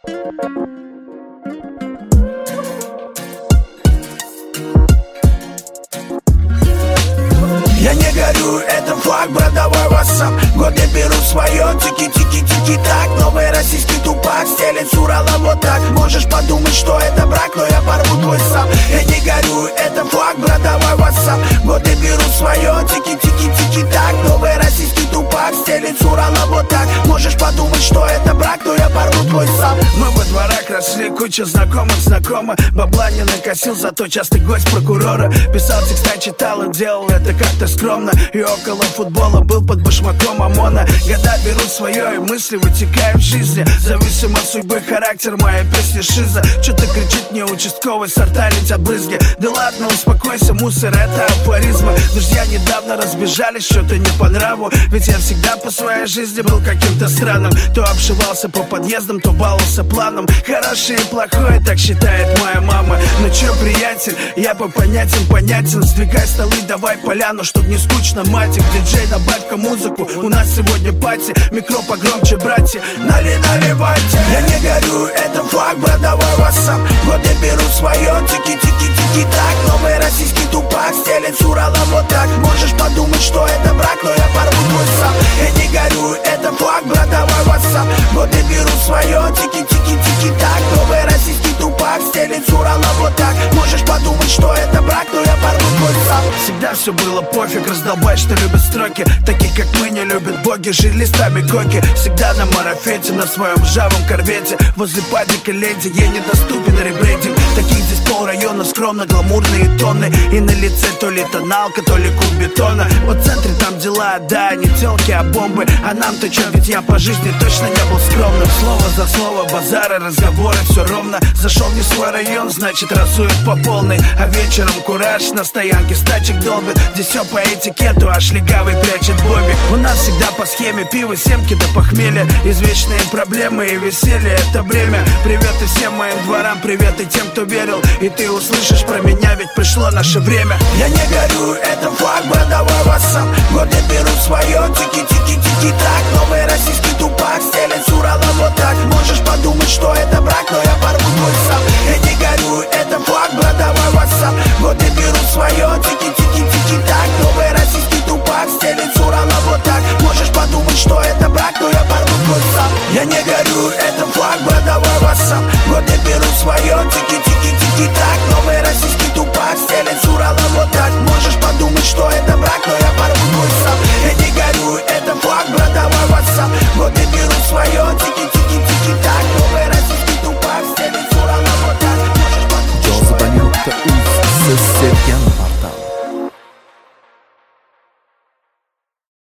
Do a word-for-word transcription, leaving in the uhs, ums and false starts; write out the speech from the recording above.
Я не горю, это флаг, брат, давай вассап. Годы берут свое, тики-тики-тики-так. Новый российский тупак стелит с Урала вот так. Можешь подумать, что это брак, но я порву твой сам. Я не горю, это флаг, брат, давай вассап. Годы берут свое, тики-тики-тики-так. Новый российский тупак стелит с Урала вот так. Можешь подумать, что это брак, но я порву твой сам. Мы во дворах росли, куча знакомых, знакома. Бабла не накосил, зато частый гость прокурора. Писал текста, читал и делал это как-то скромно. И около футбола был под башмаком ОМОНа. Года берут свое, и мысли вытекают в жизни. Зависимо от судьбы, характер моей песни шиза. Что-то кричит мне участковый, сорта летят брызги. Да ладно, успокойся, мусор, это афоризмы. Друзья недавно разбежались, что-то не по нраву. Ведь я всегда по своей жизни был каким-то странным. То обшивался по подъездам, то баловался планом. Хорошее и плохое, так считает моя мама. Ну чё, приятель, я по понятиям понятен. Сдвигай столы, давай поляну, чтоб не скучно, матик. Диджей, добавь-ка музыку, у нас сегодня пати. Микро погромче, братья, нали, наливайте. Я не горю, это флаг, брат, давай вассап. Годы берут свое, тики-тики-тики-так. Новый российский тупак стелит с Урала вот так. Можешь подумать, что это брак, но я порву твой сам. Я не горю, это флаг, брат, давай вассап. Годы берут свое, тики-тики-тики-так. Новый российский тупак стелит с Урала вот так. Можешь подумать, что это брак, но я порву твой сам. Всегда все было пофиг, раздолбай, что любят строки. Таких, как мы, не любят боги, жить листами коки. Всегда на марафете, на своем ржавом корвете. Возле падика леди, ей недоступен ребрейдинг. Таких здесь полрайона, скромно, гламурные тонны. И на лице то ли тоналка, то ли куб бетона. Вот в центре там дела, да, не телки, а бомбы. А нам-то чё, ведь я по жизни точно не был скромным. Слово за слово, базары, разговоры, все ровно. Зашел не в свой район, значит разует по полной. А вечером кураж на стоянке с тачек долбит. Здесь все по этикету, аж легавый прячет бобик. У нас всегда по схеме пиво, семки до похмелья. Извечные проблемы и веселье, это время. Привет и всем моим дворам, привет и тем, кто верил. И ты услышишь про меня, ведь пришло наше время. Я не горю, это флаг, брат, давай вассап. Годы берут свое, тики-тики-тики-так. Новый российский тупак стелит с Урала вот так. Можешь подумать, что это брак, но я порву твой сам. Я не горю, это флаг, брат, давай вассап. Годы берут свое, тики-тики-тики-так. Новый российский тупак стелит с Урала вот так. Можешь подумать, что это брак, но я порву твой сам. Я не горю, это флаг, брат, давай вассап. Годы берут свое, тики-тики-тики-так. Новый российский тупак стелит с Урала вот так. Можешь подумать, что это